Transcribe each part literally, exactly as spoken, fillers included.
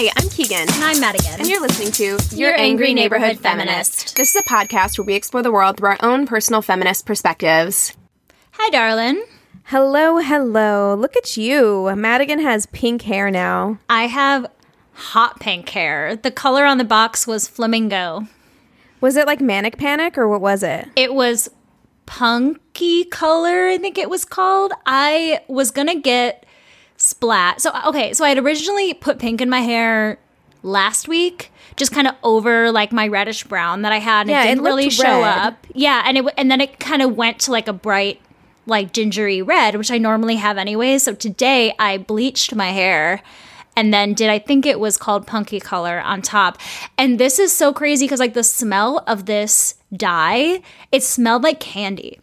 Hi, I'm Keegan. And I'm Madigan. And you're listening to Your, Your Angry, Angry Neighborhood, Neighborhood Feminist. Feminist. This is a podcast where we explore the world through our own personal feminist perspectives. Hi, darling. Hello, hello. Look at you. Madigan has pink hair now. I have hot pink hair. The color on the box was flamingo. Was it like Manic Panic or what was it? It was punky color, I think it was called. I was going to get splat. So, okay, so I had originally put pink in my hair last week, just kind of over like my reddish brown that I had, and yeah, it didn't it really show red. up. Yeah, and it and then it kind of went to like a bright, like gingery red, which I normally have anyway. So today I bleached my hair and then did, I think it was called punky color on top. And this is so crazy because like the smell of this dye, it smelled like candy.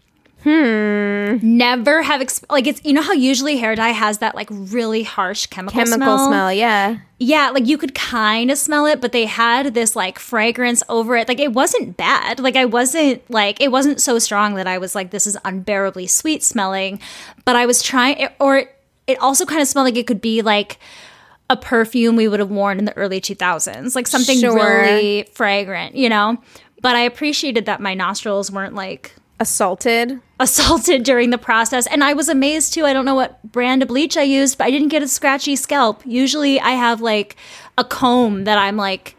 Hmm. Never have exp- like it's, you know how usually hair dye has that like really harsh chemical, chemical smell? smell, yeah. Yeah, like you could kind of smell it, but they had this like fragrance over it. Like it wasn't bad. Like I wasn't like, it wasn't so strong that I was like, this is unbearably sweet smelling. But I was trying, or it also kind of smelled like it could be like a perfume we would have worn in the early two thousands. Like something Sure. really fragrant, you know? But I appreciated that my nostrils weren't like assaulted. assaulted during the process. And I was amazed too. I don't know what brand of bleach I used, but I didn't get a scratchy scalp. Usually I have like a comb that I'm like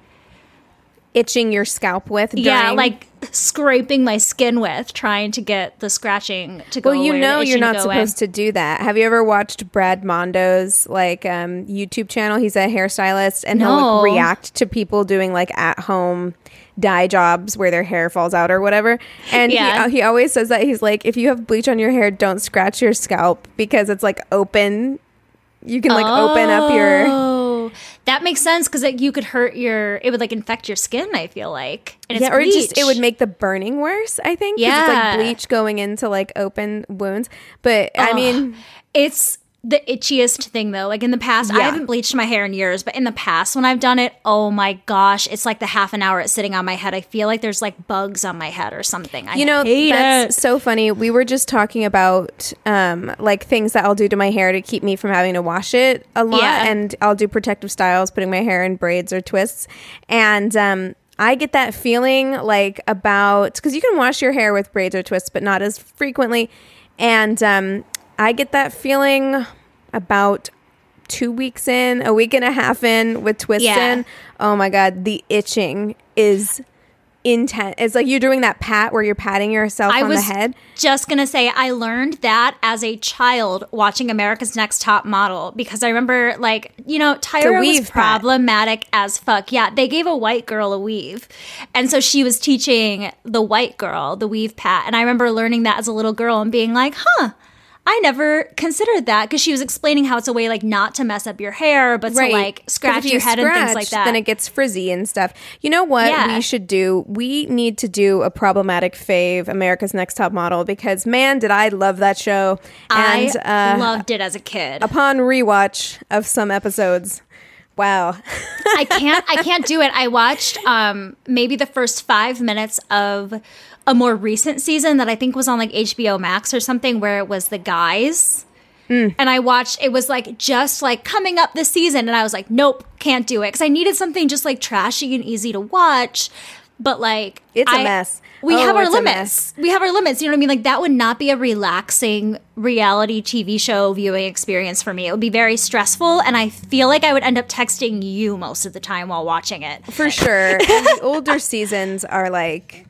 itching your scalp with. During- yeah, like scraping my skin with, trying to get the scratching to go well, you away, know the you're itching not to go supposed away. to do that. Have you ever watched Brad Mondo's like um, YouTube channel? He's a hairstylist, and he'll No. like, react to people doing like at home dye jobs where their hair falls out or whatever. And Yeah. he, he always says that he's like, if you have bleach on your hair, don't scratch your scalp because it's like open. You can like oh, open up your. Oh, that makes sense because like, you could hurt your. It would like infect your skin. I feel like, and it's Yeah, or it just bleach. it would make the burning worse, I think. 'Cause Yeah. it's like bleach going into like open wounds. But I Ugh. mean, It's the itchiest thing though. Like in the past, I Yeah. haven't bleached my hair in years, but in the past when I've done it, oh my gosh, it's like the half an hour it's sitting on my head. I feel like there's like bugs on my head or something. I you know, hate that's it. so funny. We were just talking about um, like things that I'll do to my hair to keep me from having to wash it a lot. Yeah. And I'll do protective styles, putting my hair in braids or twists. And um, I get that feeling like about, because you can wash your hair with braids or twists, but not as frequently. And um, I get that feeling about two weeks in, a week and a half in with twists Yeah. in. Oh my God, the itching is intense. It's like you're doing that pat where you're patting yourself I on was the head. just gonna say I learned that as a child watching America's Next Top Model because I remember like you know Tyra weave was pat. problematic as fuck. Yeah, they gave a white girl a weave, and so she was teaching the white girl the weave pat, and I remember learning that as a little girl and being like, huh. I never considered that because she was explaining how it's a way like not to mess up your hair, but to like 'Cause scratch if you your head and things scratch, like that. Then it gets frizzy and stuff. You know what Yeah. we should do? We need to do a problematic fave, America's Next Top Model, because man, did I love that show. And I uh, loved it as a kid. upon rewatch of some episodes, wow. I can't I can't do it. I watched um maybe the first five minutes of a more recent season that I think was on like H B O Max or something where it was the guys. Mm. And I watched, it was like just like coming up this season and I was like, nope, can't do it. Because I needed something just like trashy and easy to watch. But like It's a I- mess. We Oh, have our it's a limits. mess. We have our limits. You know what I mean? Like that would not be a relaxing reality T V show viewing experience for me. It would be very stressful, and I feel like I would end up texting you most of the time while watching it. For sure. And the older seasons are like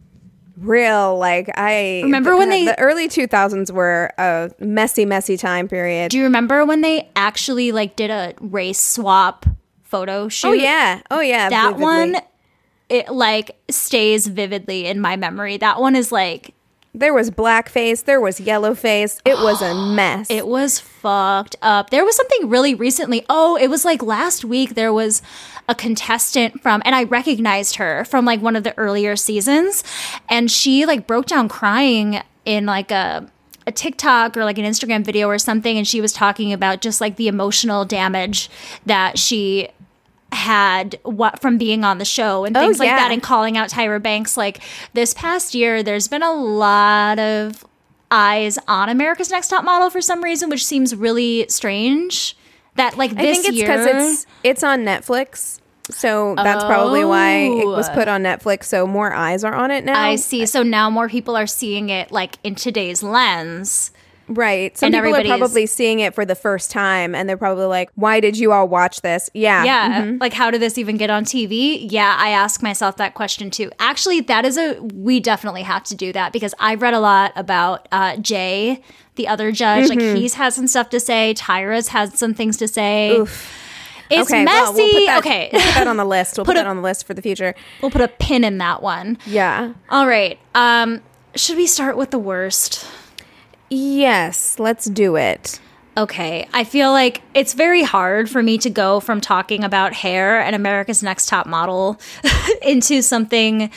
real. Like I Remember when they- the early two thousands were a messy, messy time period. Do you remember when they actually like did a race swap photo shoot? Oh yeah. Oh yeah. That vividly. one, it like stays vividly in my memory. That one is like, There was blackface. There was yellowface. It was a mess. it was fucked up. There was something really recently. Oh, it was like last week. There was a contestant from, and I recognized her from like one of the earlier seasons, and she like broke down crying in like a a TikTok or like an Instagram video or something, and she was talking about just like the emotional damage that she had what from being on the show and things Oh, like yeah. that, and calling out Tyra Banks. Like this past year, there's been a lot of eyes on America's Next Top Model for some reason, which seems really strange That like this I think it's year, because it's it's on Netflix, so that's probably why it was put on Netflix. So more eyes are on it now. I see. So now more people are seeing it like in today's lens. Right. Some And people are everybody's- probably seeing it for the first time, and they're probably like, "Why did you all watch this?" Yeah. Yeah. Mhm. Like, how did this even get on T V? Yeah, I ask myself that question too. Actually, that is a, we definitely have to do that because I've read a lot about uh, Jay, the other judge. Mm-hmm. Like, he's had some stuff to say. Tyra's had some things to say. Oof. It's okay, messy. well, we'll put that, okay. we'll put that on the list. We'll put, Put a- that on the list for the future. We'll put a pin in that one. Yeah. All right. Um, should we start with the worst? Yes, let's do it. Okay, I feel like it's very hard for me to go from talking about hair and America's Next Top Model into something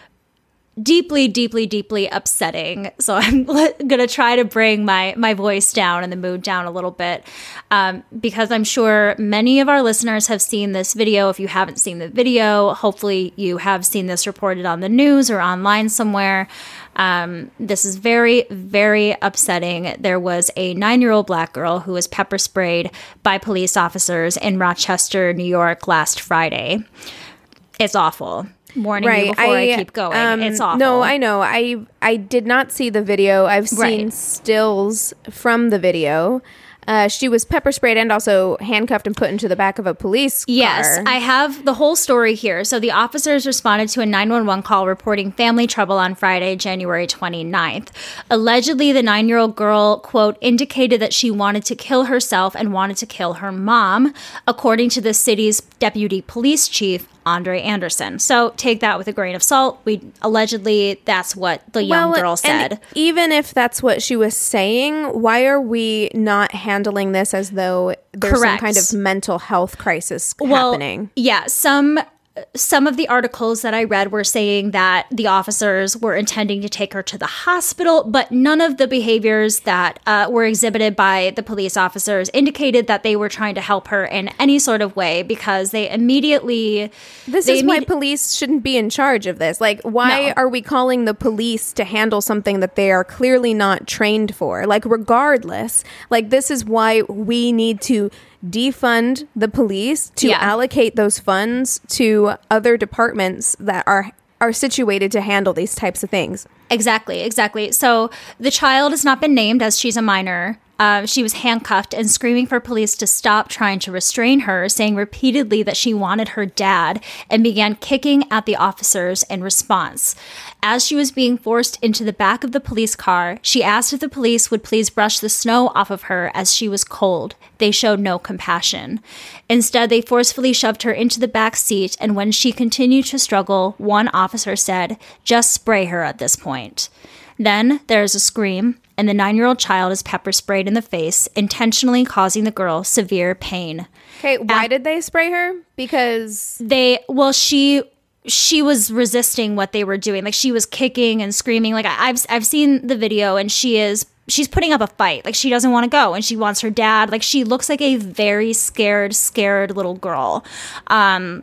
deeply, deeply, deeply upsetting. So I'm going to try to bring my, my voice down and the mood down a little bit um, because I'm sure many of our listeners have seen this video. If you haven't seen the video, hopefully you have seen this reported on the news or online somewhere. Um, this is very, very upsetting. There was a nine-year-old black girl who was pepper sprayed by police officers in Rochester, New York last Friday. It's awful. Warning you before I, I keep going. um, It's awful. No, I know. I I did not see the video. I've seen Right. stills from the video. Uh, she was pepper sprayed and also handcuffed and put into the back of a police car. Yes, I have the whole story here. So the officers responded to a nine one one call reporting family trouble on Friday, January twenty-ninth. Allegedly, the nine-year-old girl, quote, indicated that she wanted to kill herself and wanted to kill her mom, according to the city's deputy police chief, Andre Anderson. So take that with a grain of salt. We allegedly, that's what the young Well, girl and said. even if that's what she was saying, why are we not handling this as though there's Correct. some kind of mental health crisis Well, happening? Yeah, some some of the articles that I read were saying that the officers were intending to take her to the hospital, but none of the behaviors that uh, were exhibited by the police officers indicated that they were trying to help her in any sort of way because they immediately. This they is why immedi- police shouldn't be in charge of this. Like, why No. are we calling the police to handle something that they are clearly not trained for? Like, regardless, like, this is why we need to defund the police to Yeah. allocate those funds to other departments that are are situated to handle these types of things. Exactly, exactly. So the child has not been named as she's a minor. Uh, she was handcuffed and screaming for police to stop trying to restrain her, saying repeatedly that she wanted her dad and began kicking at the officers in response. As she was being forced into the back of the police car, she asked if the police would please brush the snow off of her as she was cold. They showed no compassion. Instead, they forcefully shoved her into the back seat, and when she continued to struggle, one officer said, "Just spray her at this point." Then there is a scream, and the nine-year-old child is pepper sprayed in the face, intentionally causing the girl severe pain. Okay, why did they spray her? Because They, well, she she was resisting what they were doing. Like, she was kicking and screaming. Like, I- I've I've seen the video, and she is she's putting up a fight. Like, she doesn't want to go, and she wants her dad. Like, she looks like a very scared, scared little girl. Um,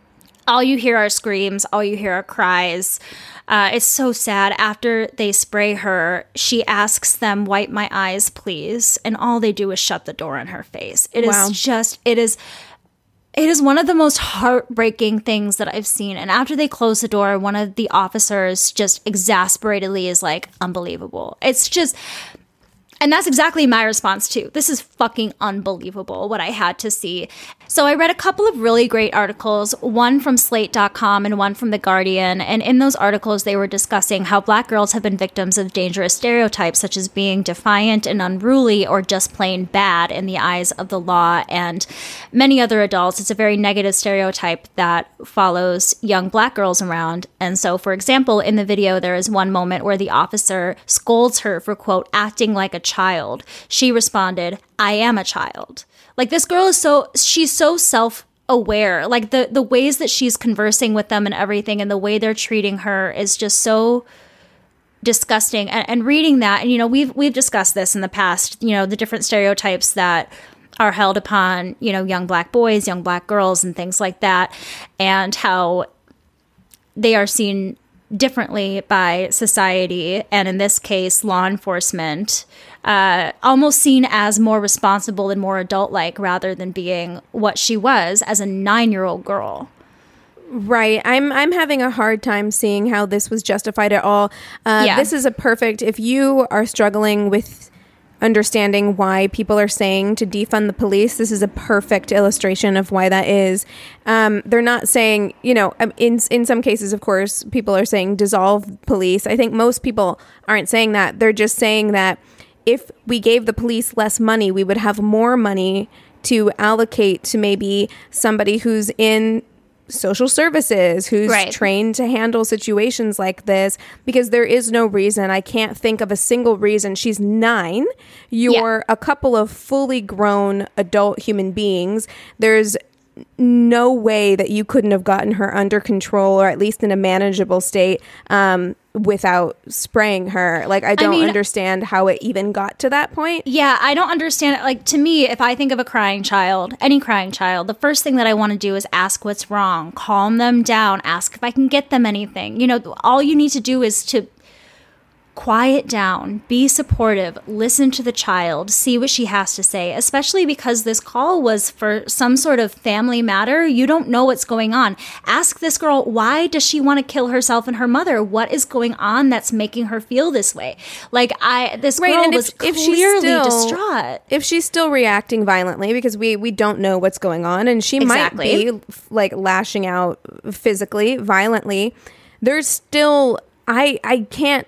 all you hear are screams. All you hear are cries. Uh, it's so sad. After they spray her, she asks them, "Wipe my eyes, please." And all they do is shut the door in her face. It Wow. is just, it is, it is one of the most heartbreaking things that I've seen. And after they close the door, one of the officers just exasperatedly is like, "Unbelievable." It's just, and that's exactly my response too. This is fucking unbelievable what I had to see. So I read a couple of really great articles, one from slate dot com and one from The Guardian. And in those articles, they were discussing how black girls have been victims of dangerous stereotypes, such as being defiant and unruly or just plain bad in the eyes of the law and many other adults. It's a very negative stereotype that follows young black girls around. And so, for example, in the video, there is one moment where the officer scolds her for, quote, acting like a child. She responded, "I am a child." Like, this girl is so, she's so self-aware. Like, the, the ways that she's conversing with them and everything and the way they're treating her is just so disgusting. And, and reading that, and, you know, we've, we've discussed this in the past, you know, the different stereotypes that are held upon, you know, young black boys, young black girls, and things like that, and how they are seen differently by society, and in this case, law enforcement. uh, almost seen as more responsible and more adult-like rather than being what she was as a nine-year-old girl. Right. I'm I'm having a hard time seeing how this was justified at all. Uh, Yeah. This is a perfect, if you are struggling with understanding why people are saying to defund the police, this is a perfect illustration of why that is. Um, they're not saying, you know, um, in in some cases, of course, people are saying dissolve police. I think most people aren't saying that. They're just saying that if we gave the police less money, we would have more money to allocate to maybe somebody who's in social services, who's Right. trained to handle situations like this, because there is no reason. I can't think of a single reason. She's nine. You're a couple of fully grown adult human beings. There's no way that you couldn't have gotten her under control, or at least in a manageable state, um, without spraying her. Like, I don't mean- understand how it even got to that point. Yeah, I don't understand it. Like, to me, if I think of a crying child, any crying child, the first thing that I want to do is ask what's wrong, calm them down, ask if I can get them anything. You know, all you need to do is to quiet down, be supportive, listen to the child, see what she has to say, especially because this call was for some sort of family matter. You don't know what's going on. Ask this girl, why does she want to kill herself and her mother? What is going on that's making her feel this way? Like, I, this Right, girl and if- was if she's clearly still- distraught. If she's still reacting violently, because we we don't know what's going on, and she Exactly. might be like lashing out physically, violently, there's still I I can't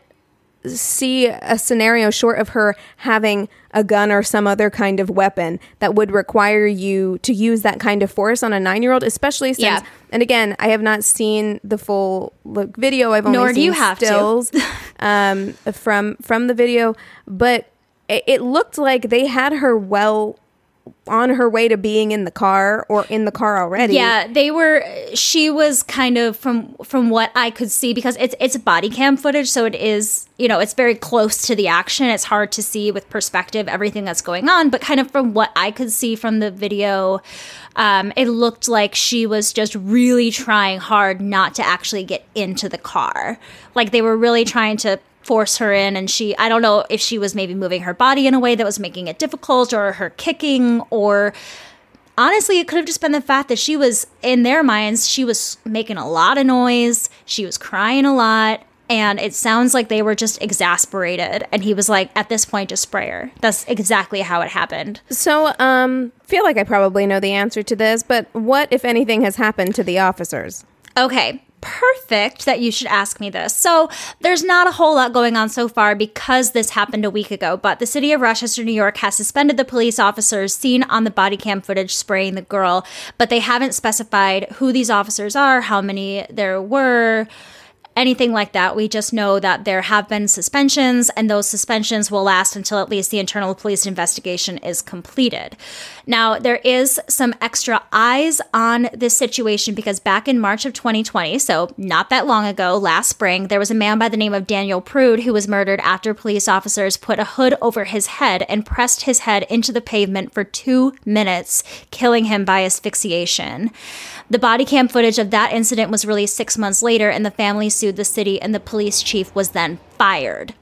see a scenario short of her having a gun or some other kind of weapon that would require you to use that kind of force on a nine-year-old, especially since, Yeah. and again, I have not seen the full look video. I've only Nor seen do you have to. stills um, from from the video, but it, it looked like they had her well on her way to being in the car, or in the car already. Yeah, they were. She was kind of from from what I could see, because it's it's body cam footage, so it is, you know, it's very close to the action. It's hard to see with perspective everything that's going on, but kind of from what I could see from the video, um, it looked like she was just really trying hard not to actually get into the car. Like, they were really trying to force her in, and she, I don't know if she was maybe moving her body in a way that was making it difficult, or her kicking, or honestly, it could have just been the fact that she was, in their minds, she was making a lot of noise, she was crying a lot, and it sounds like they were just exasperated, and he was like, at this point, just spray her. That's exactly how it happened. So, um, feel like I probably know the answer to this, but what, if anything, has happened to the officers? Okay, perfect that you should ask me this. So there's not a whole lot going on so far because this happened a week ago, but the city of Rochester, New York has suspended the police officers seen on the body cam footage spraying the girl, but they haven't specified who these officers are, how many there were, anything like that. We just know that there have been suspensions, and those suspensions will last until at least the internal police investigation is completed. Now, there is some extra eyes on this situation because back in March of twenty twenty, so not that long ago, last spring, there was a man by the name of Daniel Prude who was murdered after police officers put a hood over his head and pressed his head into the pavement for two minutes, killing him by asphyxiation. The body cam footage of that incident was released six months later, and the family sued the city, and the police chief was then fired.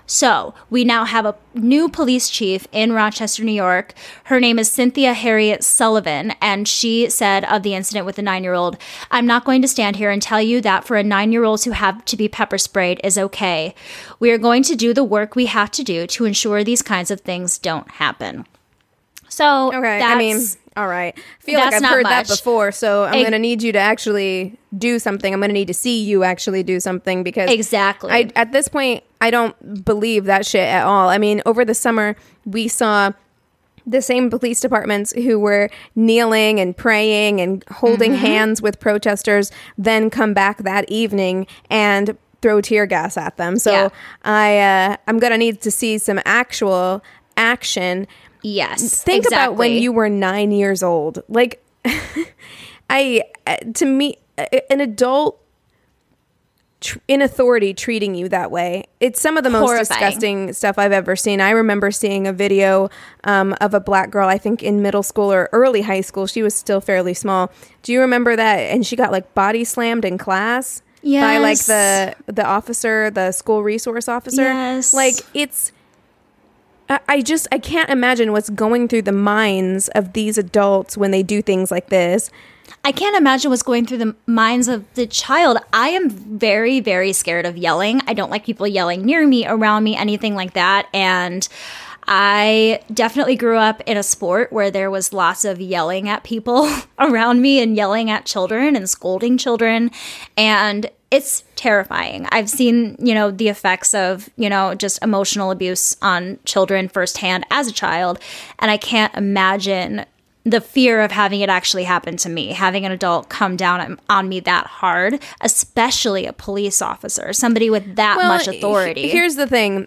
So we now have a new police chief in Rochester, New York. Her name is Cynthia Harriet Sullivan, and she said of the incident with the nine-year-old, "I'm not going to stand here and tell you that for a nine-year-old to have to be pepper sprayed is okay. We are going to do the work we have to do to ensure these kinds of things don't happen." So Okay, that's, I mean, all right. I feel like that's I've not heard much. that before, so I'm Ex- going to need you to actually do something. I'm going to need to see you actually do something, because Exactly. I, at this point, I don't believe that shit at all. I mean, over the summer, we saw the same police departments who were kneeling and praying and holding Mm-hmm. hands with protesters then come back that evening and throw tear gas at them. So Yeah. I, uh, I'm going to need to see some actual action. Yes. Think about when exactly. you were nine years old. Like, I, uh, to me, uh, an adult tr- in authority treating you that way. It's some of the most Horrifying. disgusting stuff I've ever seen. I remember seeing a video um, of a black girl, I think in middle school or early high school. She was still fairly small. Do you remember that? And she got like body slammed in class by like the, the officer, the school resource officer. Yes. Like, it's... I, I just, I can't imagine what's going through the minds of these adults when they do things like this. I can't imagine what's going through the minds of the child. I am very, very scared of yelling. I don't like people yelling near me, around me, anything like that. And I definitely grew up in a sport where there was lots of yelling at people around me and yelling at children and scolding children. And it's terrifying. I've seen, you know, the effects of, you know, just emotional abuse on children firsthand as a child. And I can't imagine the fear of having it actually happen to me, having an adult come down on me that hard, especially a police officer, somebody with that well, much authority. H- here's the thing.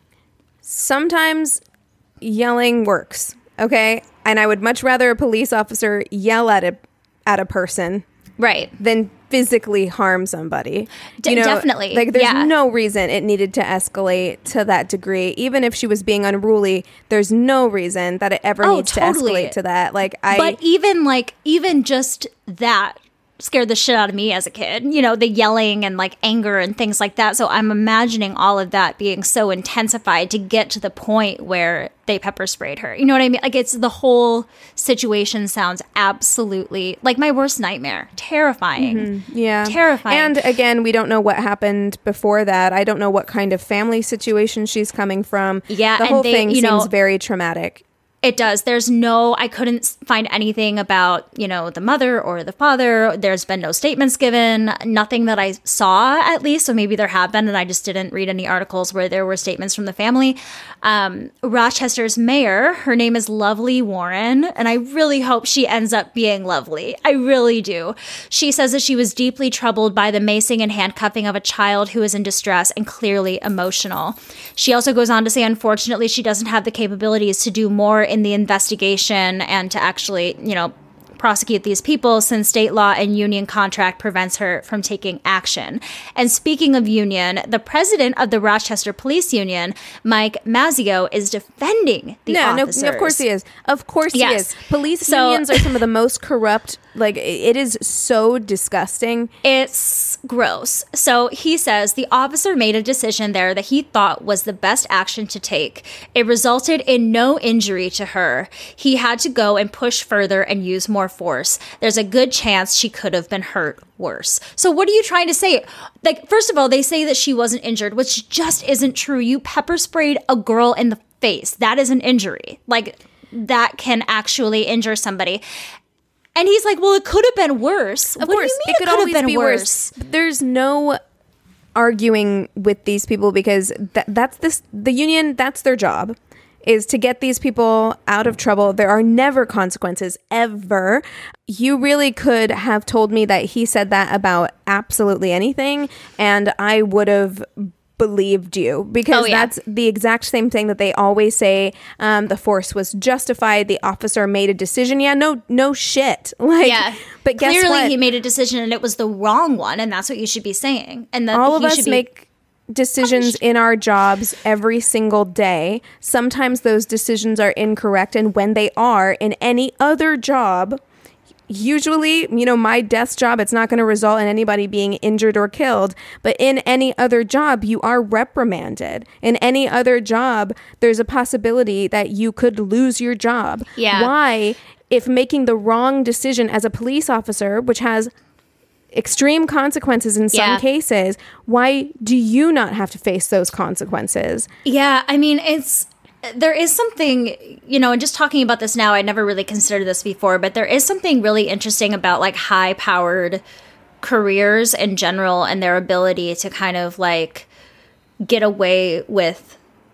Sometimes yelling works, okay? And I would much rather a police officer yell at a at a person right than physically harm somebody. D- you know, definitely. Like, there's yeah. no reason it needed to escalate to that degree. Even if she was being unruly, there's no reason that it ever oh, needs totally. to escalate to that. Like, I. But even like even just that scared the shit out of me as a kid. You know, the yelling and like anger and things like that. So I'm imagining all of that being so intensified to get to the point where they pepper sprayed her. You know what I mean? Like, it's the whole situation sounds absolutely like my worst nightmare. Terrifying. Mm-hmm. Yeah. Terrifying. And again, we don't know what happened before that. I don't know what kind of family situation she's coming from. Yeah. The and whole they, thing you seems know, very traumatic. It does. There's no, I couldn't find anything about, you know, the mother or the father. There's been no statements given, nothing that I saw at least. So maybe there have been, and I just didn't read any articles where there were statements from the family. Um, Rochester's mayor, her name is Lovely Warren, and I really hope she ends up being lovely. I really do. She says that she was deeply troubled by the macing and handcuffing of a child who is in distress and clearly emotional. She also goes on to say, unfortunately, she doesn't have the capabilities to do more in the investigation and to actually, you know, prosecute these people since state law and union contract prevents her from taking action. And speaking of union, the president of the Rochester Police Union, Mike Mazzeo, is defending the no, officers. No, of course he is. Of course yes. he is. Police so, unions are some of the most corrupt. Like, it is so disgusting. It's gross. So he says the officer made a decision there that he thought was the best action to take. It resulted in no injury to her. He had to go and push further and use more force. There's a good chance she could have been hurt worse. So what are you trying to say? Like, first of all, they say that she wasn't injured, which just isn't true. You pepper sprayed a girl in the face. That is an injury. Like, that can actually injure somebody. And he's like, well, it could have been worse. Of what course, do you mean it could, it could always have been be worse? worse. There's no arguing with these people because th- that's this the union. That's their job, is to get these people out of trouble. There are never consequences, ever. You really could have told me that he said that about absolutely anything, and I would have believed you, because oh, yeah. that's the exact same thing that they always say. Um, the force was justified. The officer made a decision. Yeah, no, no shit. Like, yeah, but guess clearly what? he made a decision and it was the wrong one, and that's what you should be saying. And that all of he us should be make decisions punished. in our jobs every single day. Sometimes those decisions are incorrect, and when they are in any other job, usually, you know, my desk job, it's not going to result in anybody being injured or killed. But in any other job, you are reprimanded. In any other job, there's a possibility that you could lose your job. Yeah. Why, if making the wrong decision as a police officer, which has extreme consequences in some Yeah. cases, why do you not have to face those consequences? Yeah, I mean, it's there is something, you know, and just talking about this now, I never really considered this before, but there is something really interesting about like high powered careers in general and their ability to kind of like get away with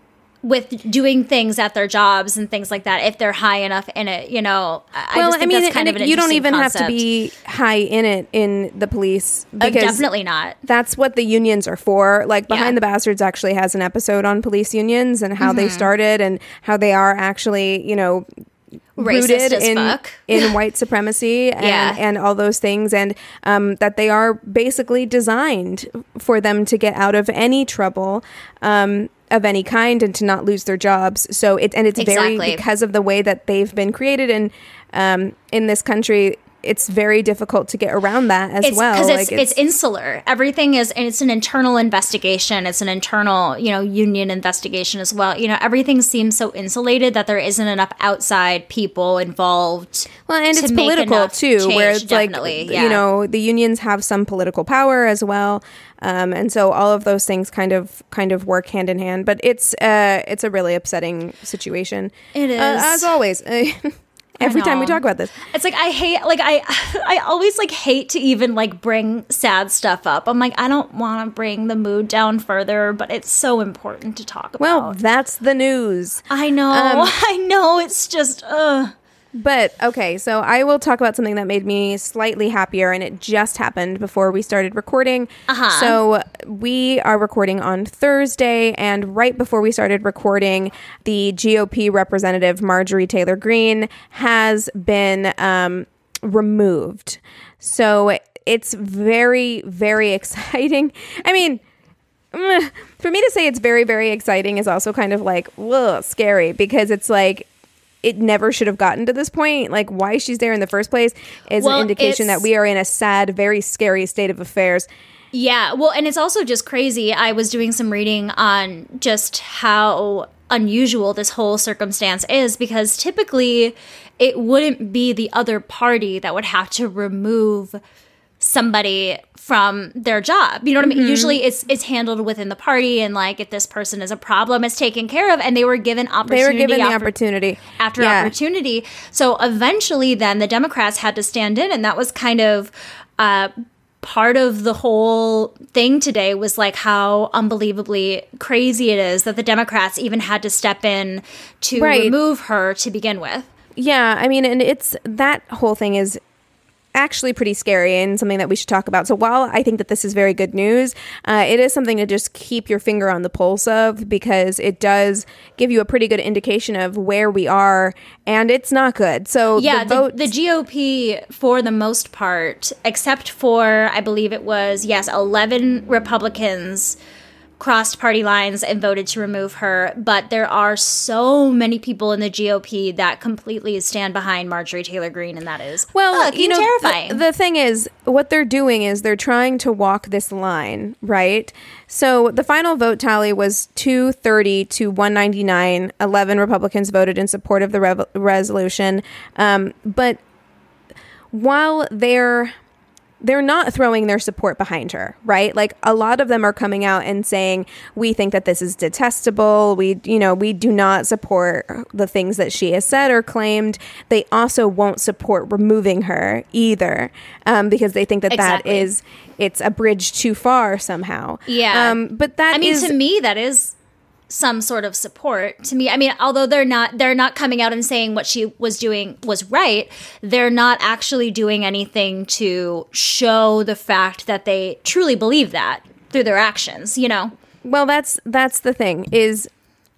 with doing things at their jobs and things like that if they're high enough in it, you know. I well, just think I mean, that's kind and of an you don't interesting even concept. have to be high in it in the police, Uh, because definitely not. that's what the unions are for. Like, Behind Yeah. the Bastards actually has an episode on police unions and how Mm-hmm. they started and how they are actually, you know, Racist rooted as in fuck. in white supremacy and, Yeah. and all those things, and um, that they are basically designed for them to get out of any trouble um, of any kind and to not lose their jobs. So it and it's Exactly. very because of the way that they've been created, and um, in this country, it's very difficult to get around that as it's, well. Because like it's, it's, it's insular. Everything is, and it's an internal investigation. It's an internal, you know, union investigation as well. You know, everything seems so insulated that there isn't enough outside people involved. Well, and to it's make political too, change, where it's definitely, like, yeah. you know, the unions have some political power as well. Um, and so all of those things kind of kind of work hand in hand. But it's uh, it's a really upsetting situation. It is. Uh, as always. Every time we know. talk about this. It's like I hate like I I always like hate to even like bring sad stuff up. I'm like I don't want to bring the mood down further, but it's so important to talk about. Well, that's the news. I know. Um, I know it's just uh But okay, so I will talk about something that made me slightly happier, and it just happened before we started recording. Uh-huh. So we are recording on Thursday, and right before we started recording, the G O P representative Marjorie Taylor Greene has been um, removed. So it's very, very exciting. I mean, mm, for me to say it's very, very exciting is also kind of like, whoa, scary, because it's like, it never should have gotten to this point. Like, why she's there in the first place is well, an indication that we are in a sad, very scary state of affairs. Yeah, well, and it's also just crazy. I was doing some reading on just how unusual this whole circumstance is, because typically it wouldn't be the other party that would have to remove somebody from their job. You know what mm-hmm. I mean? Usually it's it's handled within the party, and like if this person is a problem, it's taken care of, and they were given opportunity. They were given after, the opportunity. After yeah. opportunity. So eventually then the Democrats had to stand in, and that was kind of uh, part of the whole thing today was like how unbelievably crazy it is that the Democrats even had to step in to right. remove her to begin with. Yeah, I mean, and it's that whole thing is actually pretty scary and something that we should talk about. So while I think that this is very good news, uh, it is something to just keep your finger on the pulse of, because it does give you a pretty good indication of where we are, and it's not good. So yeah, the, vote- the, the G O P, for the most part, except for, I believe it was, yes, eleven Republicans crossed party lines and voted to remove her, but there are so many people in the G O P that completely stand behind Marjorie Taylor Greene, and that is well, fucking you know, terrifying. The, the thing is, what they're doing is they're trying to walk this line, right? So the final vote tally was two thirty to one ninety-nine. eleven Republicans voted in support of the rev- resolution, um, but while they're they're not throwing their support behind her, right? Like, a lot of them are coming out and saying, we think that this is detestable. We, you know, we do not support the things that she has said or claimed. They also won't support removing her either, um, because they think that exactly. that is, it's a bridge too far somehow. Yeah. Um, but that I mean, is, to me, that is some sort of support to me. I mean, although they're not they're not coming out and saying what she was doing was right, they're not actually doing anything to show the fact that they truly believe that through their actions, you know. Well, that's that's the thing, is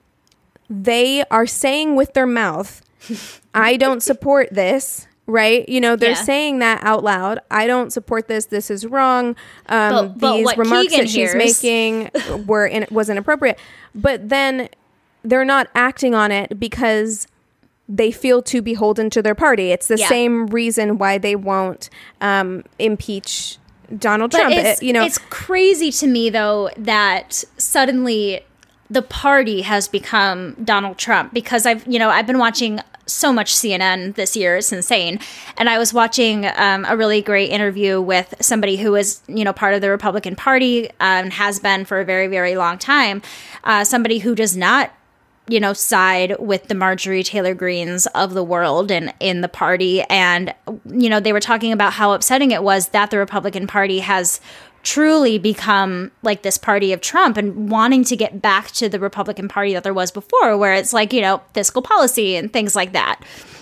they are saying with their mouth, I don't support this. Right? You know, they're Yeah. saying that out loud. I don't support this. This is wrong. Um, But- but these what remarks Keegan that she's hears- making were in, was inappropriate. But then they're not acting on it because they feel too beholden to their party. It's the Yeah. same reason why they won't um, impeach Donald But Trump. it's, It- you know, it's crazy to me, though, that suddenly the party has become Donald Trump, because I've, you know, I've been watching so much C N N this year. It's insane. And I was watching um, a really great interview with somebody who is, you know, part of the Republican Party and has been for a very, very long time. Uh, somebody who does not, you know, side with the Marjorie Taylor Greenes of the world and in the party. And, you know, they were talking about how upsetting it was that the Republican Party has truly become like this party of Trump, and wanting to get back to the Republican Party that there was before, where it's like, you know, fiscal policy and things like that.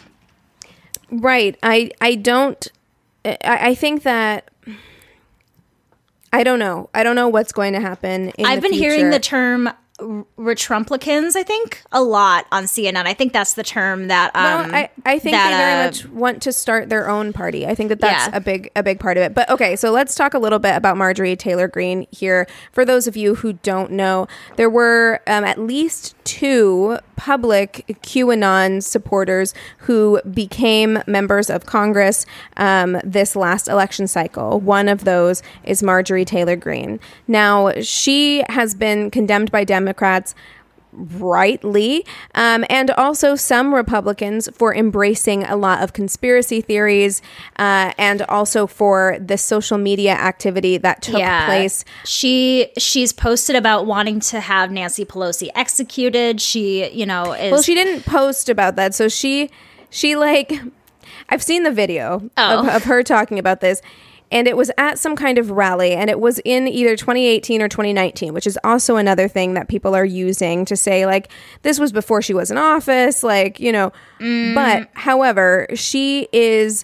right. I, I don't, I, I think that, I don't know. I don't know what's going to happen in I've the been future. hearing the term Retrumplicans, I think, a lot on C N N. I think that's the term that. Um, well, I, I think that, they very uh, much want to start their own party. I think that that's Yeah. a big a big part of it. But okay, so let's talk a little bit about Marjorie Taylor Greene here. For those of you who don't know, there were um, at least two public QAnon supporters who became members of Congress um, this last election cycle. One of those is Marjorie Taylor Greene. Now, she has been condemned by Democrats rightly, um, and also some Republicans for embracing a lot of conspiracy theories, uh, and also for the social media activity that took Yeah. place. She she's posted about wanting to have Nancy Pelosi executed. She, you know, is Well, she didn't post about that, so she, she like, I've seen the video Oh. of, of her talking about this. And it was at some kind of rally, and it was in either twenty eighteen or twenty nineteen, which is also another thing that people are using to say, like, this was before she was in office, like, you know. Mm. But, however, she is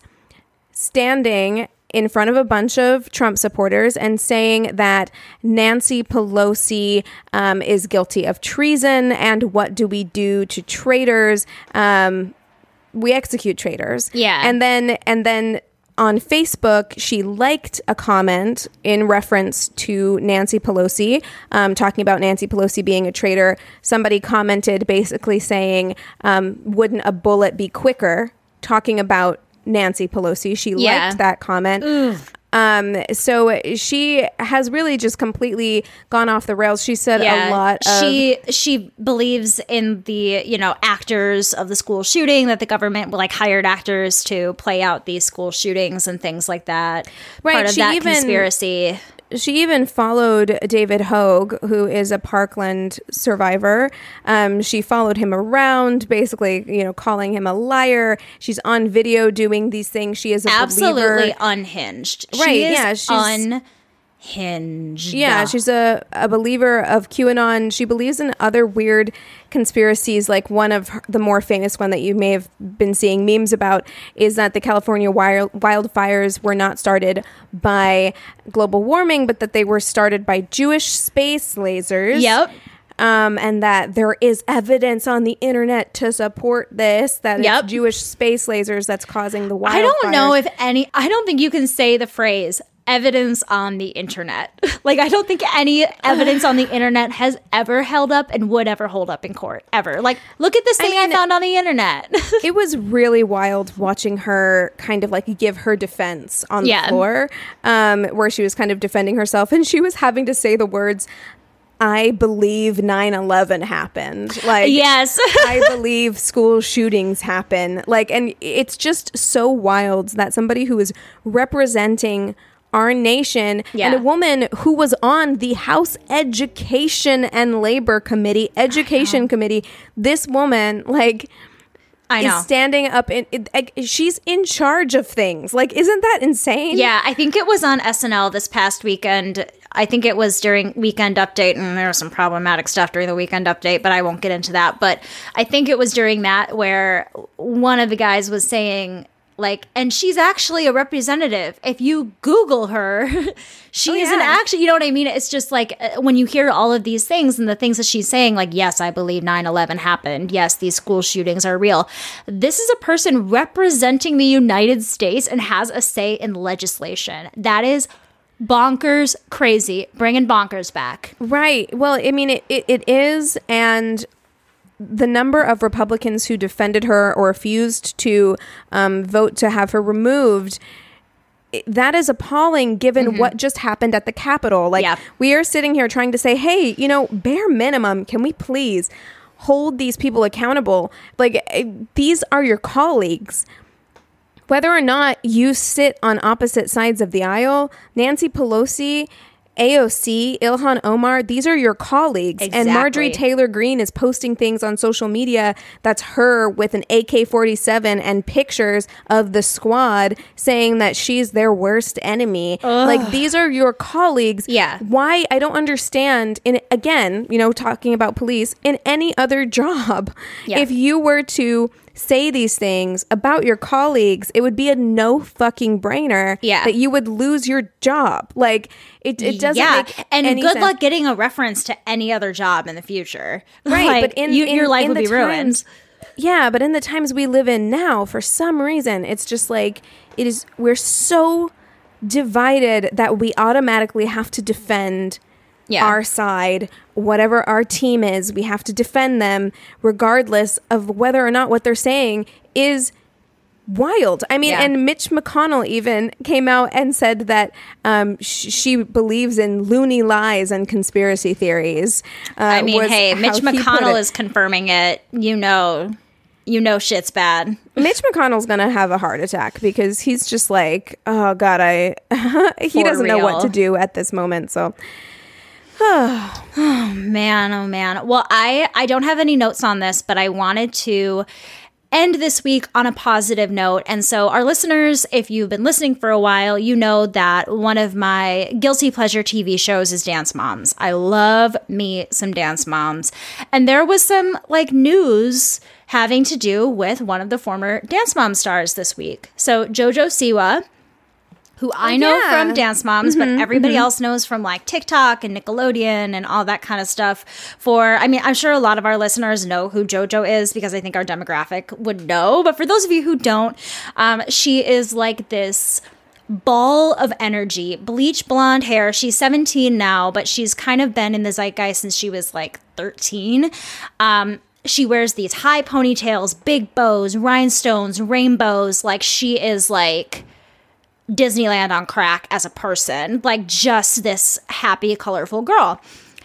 standing in front of a bunch of Trump supporters and saying that Nancy Pelosi um, is guilty of treason, and what do we do to traitors? Um, we execute traitors. Yeah. And then, and then... on Facebook, she liked a comment in reference to Nancy Pelosi, um, talking about Nancy Pelosi being a traitor. Somebody commented basically saying, um, wouldn't a bullet be quicker? Talking about Nancy Pelosi. She Yeah. liked that comment. Um, so she has really just completely gone off the rails. She said a lot of... she she believes in the, you know, actors of the school shooting, that the government like hired actors to play out these school shootings and things like that. Right, Part of she that even- conspiracy. She even followed David Hogue, who is a Parkland survivor. Um, she followed him around, basically, you know, calling him a liar. She's on video doing these things. She is a Absolutely believer. unhinged. Right, She is yeah, she's- unhinged. Yeah, she's a, a believer of QAnon. She believes in other weird conspiracies, like one of her, the more famous one that you may have been seeing memes about is that the California wild, wildfires were not started by global warming, but that they were started by Jewish space lasers. Yep. Um, and that there is evidence on the internet to support this, that Yep. it's Jewish space lasers that's causing the wildfires. I don't know if any, I don't think you can say the phrase evidence on the internet. Like, I don't think any evidence on the internet has ever held up and would ever hold up in court, ever. Like, look at this thing I, mean, found on the internet. It was really wild watching her kind of like give her defense on Yeah. the floor, um, where she was kind of defending herself, and she was having to say the words, I believe nine eleven happened. Like, Yes. I believe school shootings happen. Like, and it's just so wild that somebody who is representing our nation Yeah. and a woman who was on the House Education and Labor Committee, Education Committee, this woman, like, I know. is standing up in it, like, she's in charge of things. Like, isn't that insane? Yeah, I think it was on S N L this past weekend. I think it was during Weekend Update, and there was some problematic stuff during the Weekend Update, but I won't get into that. But I think it was during that where one of the guys was saying, like, and she's actually a representative. If you Google her, she Oh, is yeah. an actual, you know what I mean? It's just like uh, when you hear all of these things and the things that she's saying, like, yes, I believe nine eleven happened. Yes, these school shootings are real. This is a person representing the United States and has a say in legislation. That is bonkers crazy. Bringing bonkers back. Right. Well, I mean, it, it, it is. And the number of Republicans who defended her or refused to um, vote to have her removed, i- that is appalling given what just happened at the Capitol. Like, Yeah. we are sitting here trying to say, hey, you know, bare minimum, can we please hold these people accountable? Like, eh, these are your colleagues. Whether or not you sit on opposite sides of the aisle, Nancy Pelosi, A O C, Ilhan Omar, these are your colleagues. And Marjorie Exactly. Taylor Greene is posting things on social media that's her with an A K forty-seven and pictures of the squad saying that she's their worst enemy. Like, these are your colleagues. Yeah. Why? I don't understand. In again, you know, talking about police, in any other job, Yeah. if you were to say these things about your colleagues, it would be a no fucking brainer yeah. that you would lose your job. Like it, it doesn't yeah. make and any good sense. luck getting a reference to any other job in the future. Right, like, but in, you, in your life in would the be ruined. times, yeah, but in the times we live in now, for some reason, it's just like it is. We're so divided that we automatically have to defend Yeah. our side, whatever our team is. We have to defend them regardless of whether or not what they're saying is wild. I mean, Yeah. and Mitch McConnell even came out and said that um, sh- she believes in loony lies and conspiracy theories. Uh, I mean, was hey, Mitch how he put McConnell it. is confirming it. You know, you know shit's bad. Mitch McConnell's gonna have a heart attack because he's just like, oh God, I he For doesn't know real. what to do at this moment. So Man, oh man. Well, I I don't have any notes on this, but I wanted to end this week on a positive note. And so our listeners, if you've been listening for a while, you know that one of my guilty pleasure T V shows is Dance Moms. I love me some Dance Moms. And there was some like news having to do with one of the former Dance Mom stars this week. So JoJo Siwa, who I know yeah. from Dance Moms, but everybody else knows from like TikTok and Nickelodeon and all that kind of stuff. For, I mean, I'm sure a lot of our listeners know who JoJo is because I think our demographic would know. But for those of you who don't, um, she is like this ball of energy, bleach blonde hair. She's seventeen now, but she's kind of been in the zeitgeist since she was like thirteen. Um, she wears these high ponytails, big bows, rhinestones, rainbows. Like she is like Disneyland on crack as a person, like just this happy, colorful girl.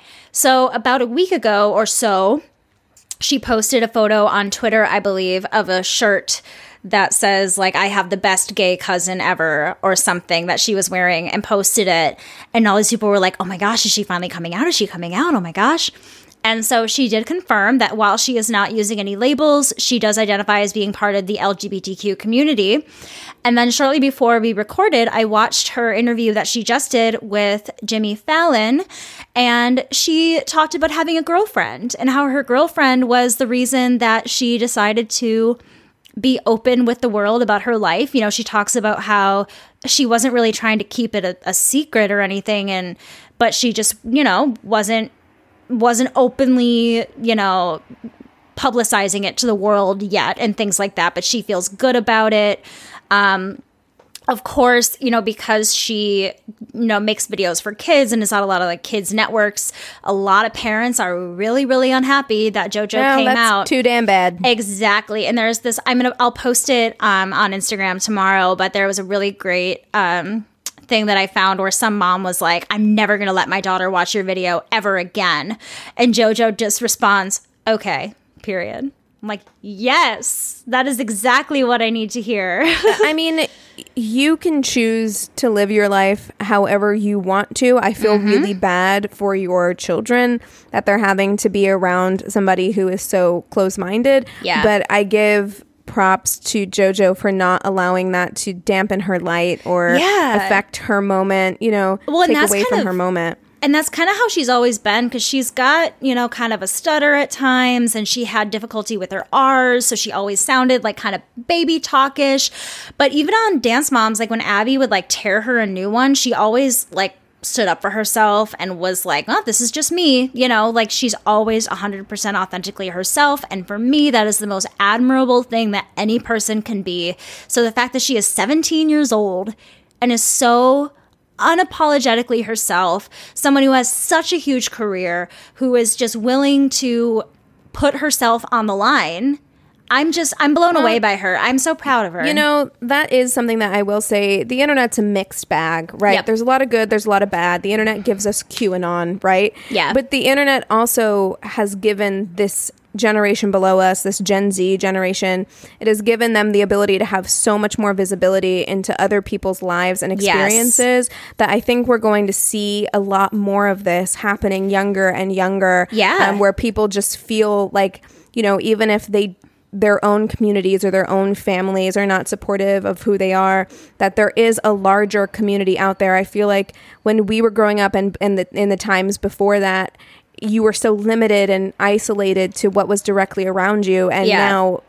So about a week ago or so, she posted a photo on Twitter, I believe, of a shirt that says like, I have the best gay cousin ever or something that she was wearing, and posted it. And all these people were like, oh my gosh, is she finally coming out? Is she coming out? Oh my gosh. And so she did confirm that while she is not using any labels, she does identify as being part of the L G B T Q community. And then shortly before we recorded, I watched her interview that she just did with Jimmy Fallon. And she talked about having a girlfriend and how her girlfriend was the reason that she decided to be open with the world about her life. You know, she talks about how she wasn't really trying to keep it a, a secret or anything. And, but she just, you know, wasn't wasn't openly, you know, publicizing it to the world yet and things like that, but she feels good about it. Um, of course, you know, because she, you know, makes videos for kids and is on a lot of like kids networks, a lot of parents are really, really unhappy that JoJo well, came that's out. too damn bad. Exactly. And there's this, I'm going to, I'll post it um, on Instagram tomorrow, but there was a really great, um, thing that I found where some mom was like, I'm never going to let my daughter watch your video ever again. And JoJo just responds, okay, period. I'm like, yes, that is exactly what I need to hear. I mean, you can choose to live your life however you want to. I feel mm-hmm. really bad for your children that they're having to be around somebody who is so close-minded. Yeah. But I give props to JoJo for not allowing that to dampen her light or yeah. affect her moment, you know, well, take away from of, her moment. And that's kind of how she's always been, because she's got, you know, kind of a stutter at times, and she had difficulty with her R's, so she always sounded like kind of baby talkish. But even on Dance Moms, like when Abby would like tear her a new one, she always like stood up for herself and was like, oh, this is just me. You know, like she's always one hundred percent authentically herself. And for me, that is the most admirable thing that any person can be. So the fact that she is seventeen years old and is so unapologetically herself, someone who has such a huge career, who is just willing to put herself on the line, I'm just, I'm blown well, away by her. I'm so proud of her. You know, that is something that I will say. The internet's a mixed bag, right? Yep. There's a lot of good, there's a lot of bad. The internet gives us QAnon, right? Yeah. But the internet also has given this generation below us, this Gen Z generation, it has given them the ability to have so much more visibility into other people's lives and experiences, yes, that I think we're going to see a lot more of this happening younger and younger. Yeah. Um, where people just feel like, you know, even if they their own communities or their own families are not supportive of who they are, that there is a larger community out there. I feel like when we were growing up and in the in the times before that, you were so limited and isolated to what was directly around you, and yeah. now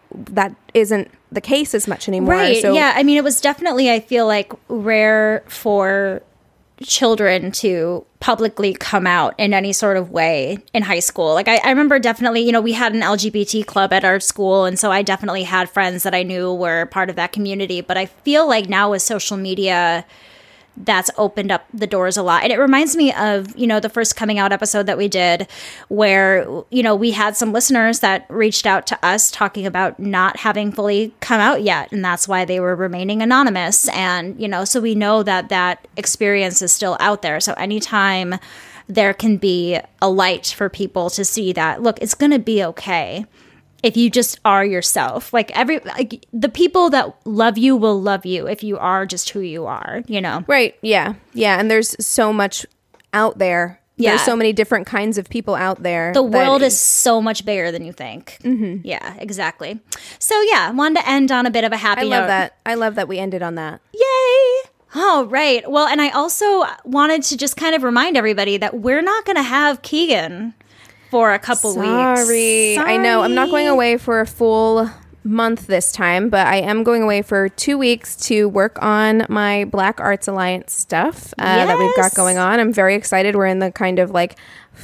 that isn't the case as much anymore. Right. So, yeah. I mean, it was definitely, I feel like, rare for children to publicly come out in any sort of way in high school. Like I, I remember definitely, you know, we had an L G B T club at our school. And so I definitely had friends that I knew were part of that community. But I feel like now with social media, that's opened up the doors a lot. And it reminds me of, you know, the first coming out episode that we did where, you know, we had some listeners that reached out to us talking about not having fully come out yet. And that's why they were remaining anonymous. And, you know, so we know that that experience is still out there. So anytime there can be a light for people to see that, look, it's going to be okay if you just are yourself. Like every like the people that love you will love you if you are just who you are, you know. Right. Yeah. Yeah, and there's so much out there. Yeah. There's so many different kinds of people out there. The world is so much bigger than you think. Mm-hmm. Yeah, exactly. So yeah, wanted to end on a bit of a happy I love note. that. I love that we ended on that. Yay! Oh, right. Well, and I also wanted to just kind of remind everybody that we're not going to have Keegan for a couple Sorry. weeks. Sorry. I know. I'm not going away for a full month this time, but I am going away for two weeks to work on my Black Arts Alliance stuff uh, yes. that we've got going on. I'm very excited. We're in the kind of like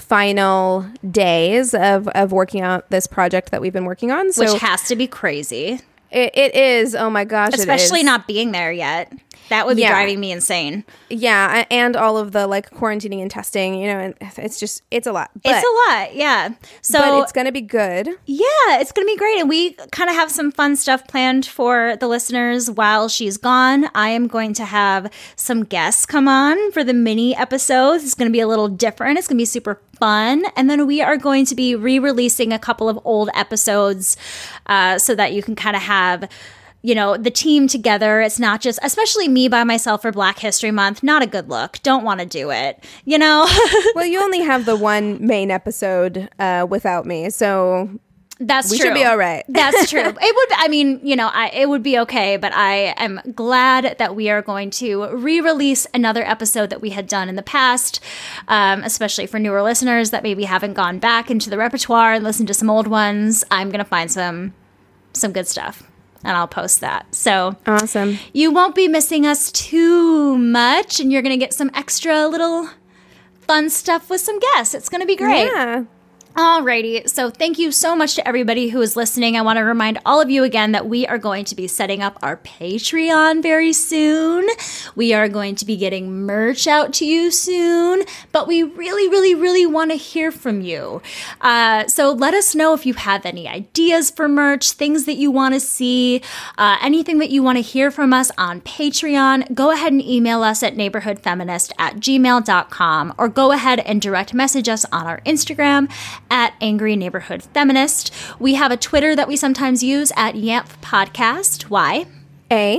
final days of, of working out this project that we've been working on. So Which has to be crazy. It, it is. Oh my gosh. Especially it is. not being there yet. That would be Yeah. driving me insane. Yeah, and all of the like quarantining and testing, you know, and it's just it's a lot. But, It's a lot, yeah. So but it's gonna be good. yeah, it's going to be great. And we kind of have some fun stuff planned for the listeners while she's gone. I am going to have some guests come on for the mini episodes. It's going to be a little different. It's going to be super fun. And then we are going to be re-releasing a couple of old episodes uh, so that you can kind of have, you know, the team together. It's not just, especially me by myself for Black History Month, not a good look. Don't want to do it, you know? Well, you only have the one main episode uh, without me, so That's we true. should be all right. That's true. It would, I mean, you know, I, it would be okay, but I am glad that we are going to re-release another episode that we had done in the past, um, especially for newer listeners that maybe haven't gone back into the repertoire and listened to some old ones. I'm going to find some, some good stuff. And I'll post that. So Awesome. you won't be missing us too much, and you're going to get some extra little fun stuff with some guests. It's going to be great. Yeah. Alrighty, so thank you so much to everybody who is listening. I want to remind all of you again that we are going to be setting up our Patreon very soon. We are going to be getting merch out to you soon, but we really, really, really want to hear from you. Uh, so let us know if you have any ideas for merch, things that you want to see, uh, anything that you want to hear from us on Patreon. Go ahead and email us at neighborhoodfeminist at gmail dot com, or go ahead and direct message us on our Instagram at Angry Neighborhood Feminist. We have a Twitter that we sometimes use at Yamp Podcast. Y A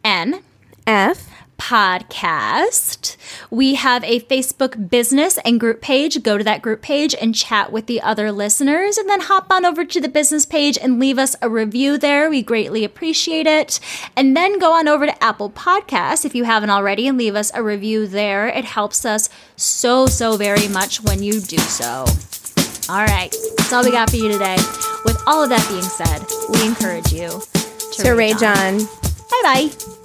N F Podcast. We have a Facebook business and group page. Go to that group page and chat with the other listeners, and then hop on over to the business page and leave us a review there. We greatly appreciate it. And then go on over to Apple Podcasts if you haven't already and leave us a review there. It helps us so, so very much when you do so. All right, that's all we got for you today. With all of that being said, we encourage you to, to rage on. Bye-bye.